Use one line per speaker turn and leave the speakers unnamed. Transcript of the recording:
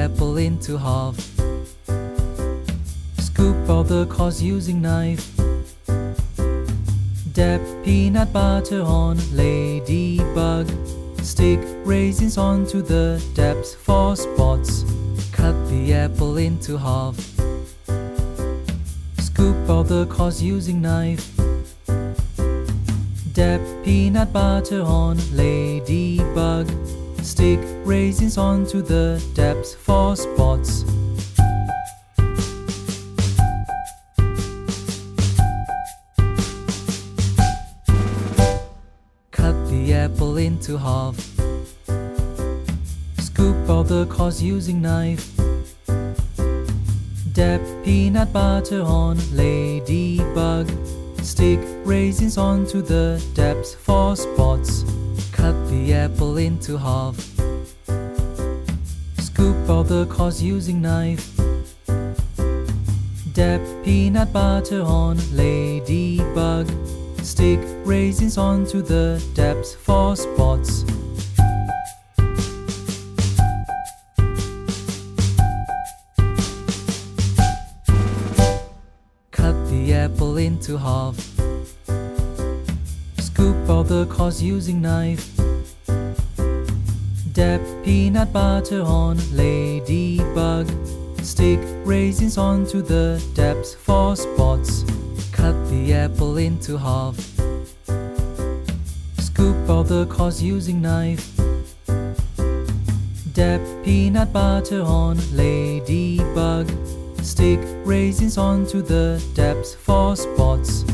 apple into half. Scoop out the cores using knife. Dab peanut butter on ladybug. Stick raisins onto the dabs for spots. Cut the apple into half. Scoop out the cores using knife. Dab peanut butter on ladybug. Stick raisins onto the dabs for spots. Cut the apple into half. Scoop out the cores using knife. Dab peanut butter on ladybug. Stick raisins onto the dabs for spots. Cut the apple into half. Scoop out the cores using knife. Dab peanut butter on ladybug. Stick raisins onto the dabs for spots. Cut the apple into half. Scoop out the cores using knife. Dab peanut butter on ladybug. Stick raisins onto the dabs for spots. Cut the apple into half. Scoop out the cores using knife. Dab peanut butter on ladybug. Stick raisins onto the dabs for spots.